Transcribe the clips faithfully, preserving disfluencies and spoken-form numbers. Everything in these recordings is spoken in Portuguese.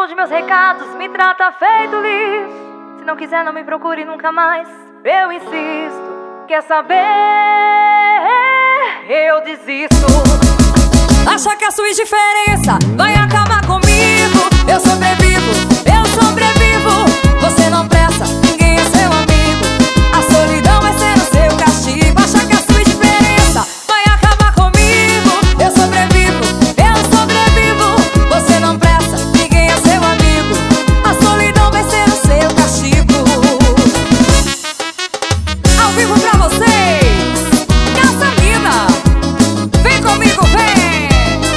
responde meus recados, me trata feito lixo. Se não quiser, não me procure nunca mais. Eu insisto, quer saber? Eu desisto. Acha que a sua indiferença vai acabar comigo? Eu sobrevivo, eu sobrevivo. Você não presta, ninguém é seu amigo. A solidão vai ser o seu castigo. Acha que a sua indiferença vai acabar comigo? Eu sobrevivo, eu sobrevivo. Você não presta, ninguém é seu amigo. A solidão vai ser o seu castigo. Ao vivo pra vocês, Gasolina. Vem comigo, vem.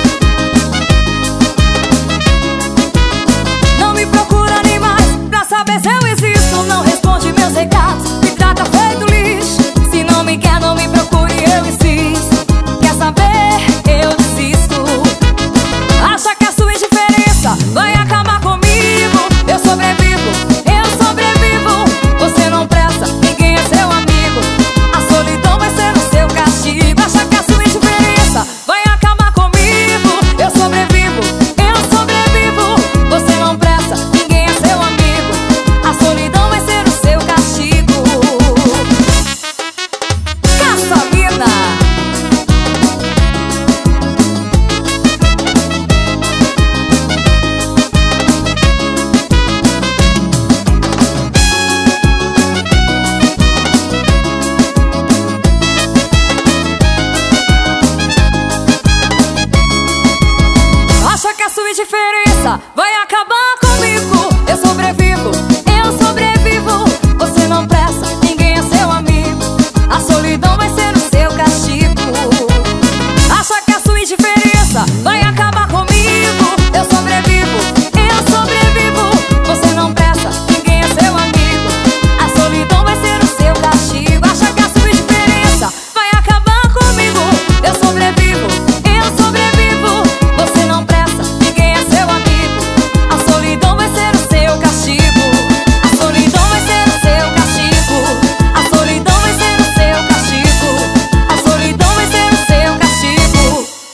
Não me procura nem mais pra saber se eu existo. Não responde meus recados, me trata feito lixo. Se não me quer, não me procure, eu insisto. Quer saber? Eu desisto. Acha que a sua indiferença vai acabar comigo? Eu sobrevivo, eu sobrevivo. Você não presta, ninguém é seu amigo. A solidão vai ser o seu castigo. Acha que a sua indiferença vai acabar comigo? Eu sobrevivo, eu sobrevivo. Você não presta, ninguém é seu amigo. A solidão vai ser o seu castigo. Gasolina. Acha que a sua indiferença vai acabar comigo? Eu sobrevivo, eu sobrevivo. Você não presta, ninguém é seu amigo. A solidão vai ser o seu castigo. Acha que a sua indiferença vai